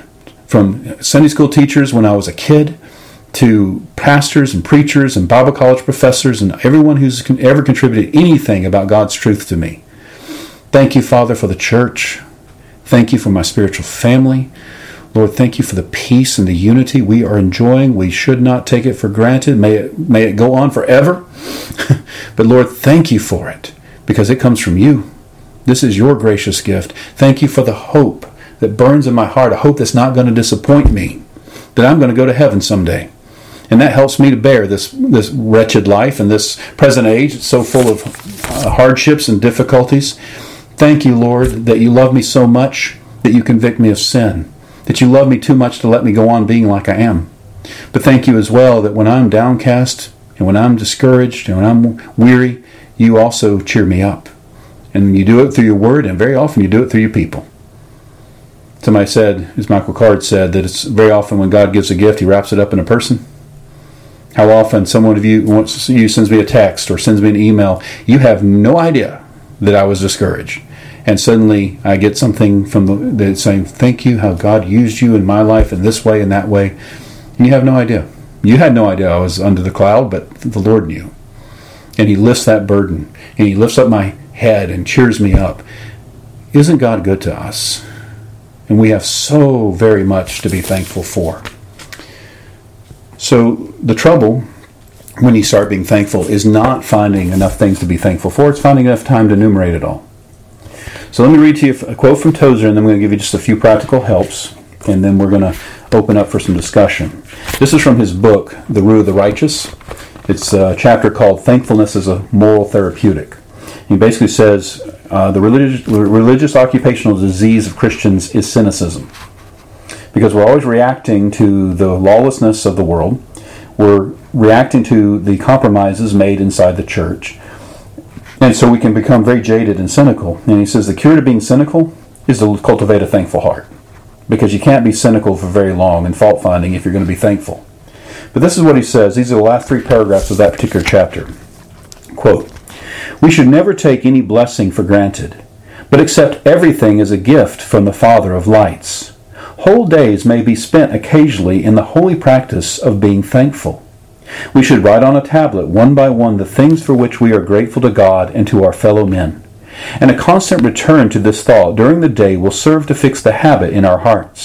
From Sunday school teachers when I was a kid, to pastors and preachers and Bible college professors and everyone who's ever contributed anything about God's truth to me. Thank you, Father, for the church. Thank you for my spiritual family. Lord, thank you for the peace and the unity we are enjoying. We should not take it for granted. May it, may it go on forever. But Lord, thank you for it because it comes from you. This is your gracious gift. Thank you for the hope that burns in my heart, a hope that's not going to disappoint me, that I'm going to go to heaven someday. And that helps me to bear this, this wretched life and this present age. It's so full of uh, hardships and difficulties. Thank you, Lord, that you love me so much that you convict me of sin, that you love me too much to let me go on being like I am. But thank you as well that when I'm downcast and when I'm discouraged and when I'm weary, you also cheer me up. And you do it through your word, and very often you do it through your people. Somebody said, as Michael Card said, that it's very often when God gives a gift, he wraps it up in a person. How often someone of you wants you sends me a text or sends me an email, you have no idea that I was discouraged. And suddenly I get something from the that's saying, thank you, how God used you in my life in this way and that way. And you have no idea. You had no idea I was under the cloud, but the Lord knew. And he lifts that burden. And he lifts up my head and cheers me up. Isn't God good to us? And we have so very much to be thankful for. So the trouble when you start being thankful is not finding enough things to be thankful for. It's finding enough time to enumerate it all. So let me read to you a quote from Tozer, and then I'm going to give you just a few practical helps, and then we're going to open up for some discussion. This is from his book, The Rule of the Righteous. It's a chapter called Thankfulness as a Moral Therapeutic. He basically says uh, the religious, religious occupational disease of Christians is cynicism. Because we're always reacting to the lawlessness of the world. We're reacting to the compromises made inside the church. And so we can become very jaded and cynical. And he says the cure to being cynical is to cultivate a thankful heart. Because you can't be cynical for very long and fault-finding if you're going to be thankful. But this is what he says. These are the last three paragraphs of that particular chapter. Quote, "We should never take any blessing for granted, but accept everything as a gift from the Father of lights. Whole days may be spent occasionally in the holy practice of being thankful. We should write on a tablet one by one the things for which we are grateful to God and to our fellow men. And a constant return to this thought during the day will serve to fix the habit in our hearts.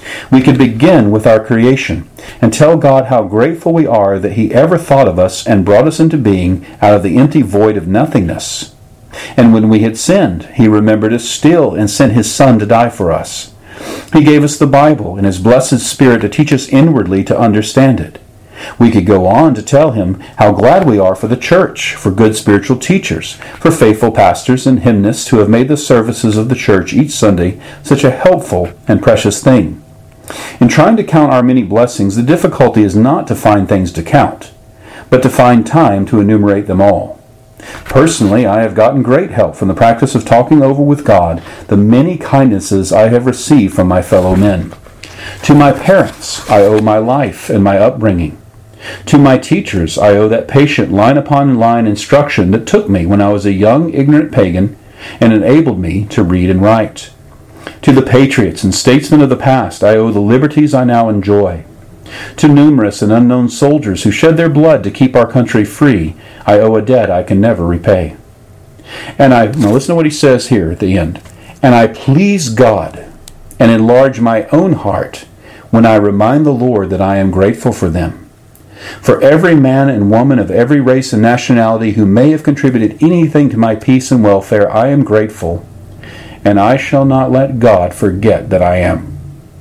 We could begin with our creation and tell God how grateful we are that He ever thought of us and brought us into being out of the empty void of nothingness. And when we had sinned, He remembered us still and sent His Son to die for us. He gave us the Bible and His blessed Spirit to teach us inwardly to understand it. We could go on to tell Him how glad we are for the church, for good spiritual teachers, for faithful pastors and hymnists who have made the services of the church each Sunday such a helpful and precious thing. In trying to count our many blessings, the difficulty is not to find things to count, but to find time to enumerate them all. Personally, I have gotten great help from the practice of talking over with God the many kindnesses I have received from my fellow men. To my parents, I owe my life and my upbringing. To my teachers, I owe that patient line upon line instruction that took me when I was a young, ignorant pagan and enabled me to read and write. To the patriots and statesmen of the past, I owe the liberties I now enjoy. To numerous and unknown soldiers who shed their blood to keep our country free, I owe a debt I can never repay. And I, now listen to what he says here at the end. And I please God and enlarge my own heart when I remind the Lord that I am grateful for them. For every man and woman of every race and nationality who may have contributed anything to my peace and welfare, I am grateful, and I shall not let God forget that I am.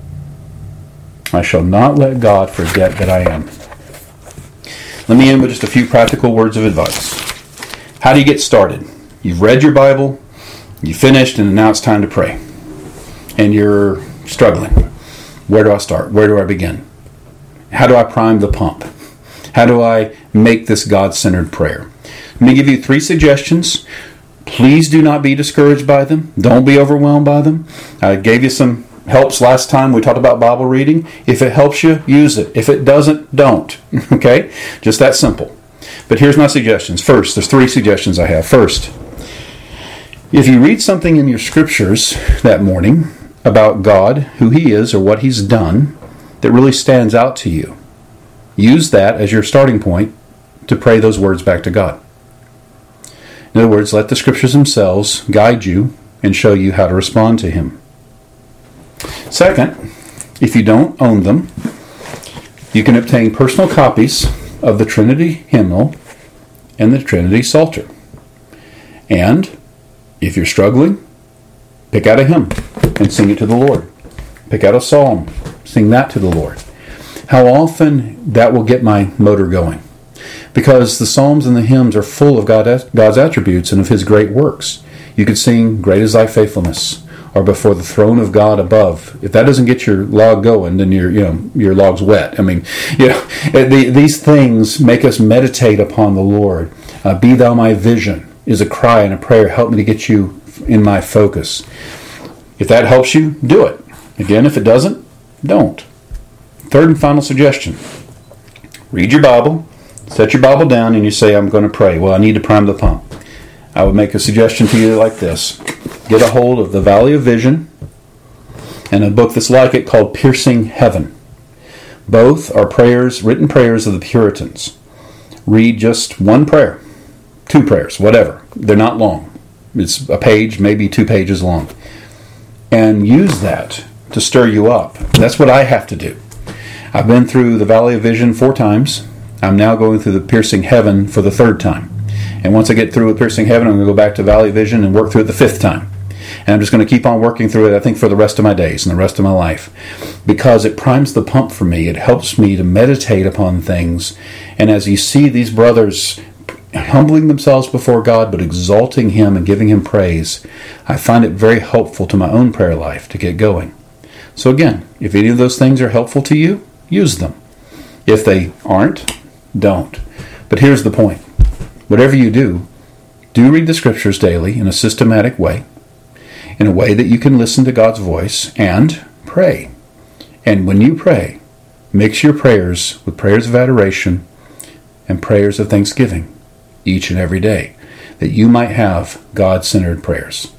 I shall not let God forget that I am. Let me end with just a few practical words of advice. How do you get started? You've read your Bible, you finished, and now it's time to pray. And you're struggling. Where do I start? Where do I begin? How do I prime the pump? How do I make this God-centered prayer? Let me give you three suggestions. Please do not be discouraged by them. Don't be overwhelmed by them. I gave you some helps last time we talked about Bible reading. If it helps you, use it. If it doesn't, don't. Okay? Just that simple. But here's my suggestions. First, there's three suggestions I have. First, if you read something in your scriptures that morning about God, who He is, or what He's done, that really stands out to you, use that as your starting point to pray those words back to God. In other words, let the scriptures themselves guide you and show you how to respond to Him. Second, if you don't own them, you can obtain personal copies of the Trinity Hymnal and the Trinity Psalter. And if you're struggling, pick out a hymn and sing it to the Lord. Pick out a psalm, sing that to the Lord. How often that will get my motor going. Because the psalms and the hymns are full of God, God's attributes and of His great works. You could sing, "Great is Thy faithfulness," or "Before the throne of God above." If that doesn't get your log going, then your you know your log's wet. I mean, you know, the, these things make us meditate upon the Lord. Uh, "Be Thou my vision" is a cry and a prayer. Help me to get you in my focus. If that helps you, do it. Again, if it doesn't, don't. Third and final suggestion. Read your Bible. Set your Bible down and you say, "I'm going to pray." Well, I need to prime the pump. I would make a suggestion to you like this. Get a hold of the Valley of Vision and a book that's like it called Piercing Heaven. Both are prayers, written prayers of the Puritans. Read just one prayer, two prayers, whatever. They're not long. It's a page, maybe two pages long. And use that to stir you up. That's what I have to do. I've been through the Valley of Vision four times. I'm now going through the Piercing Heaven for the third time. And once I get through with Piercing Heaven, I'm going to go back to Valley of Vision and work through it the fifth time. And I'm just going to keep on working through it, I think, for the rest of my days and the rest of my life. Because it primes the pump for me. It helps me to meditate upon things. And as you see these brothers humbling themselves before God, but exalting Him and giving Him praise, I find it very helpful to my own prayer life to get going. So again, if any of those things are helpful to you, use them. If they aren't, don't. But here's the point. Whatever you do, do read the scriptures daily in a systematic way, in a way that you can listen to God's voice, and pray. And when you pray, mix your prayers with prayers of adoration and prayers of thanksgiving each and every day, that you might have God-centered prayers.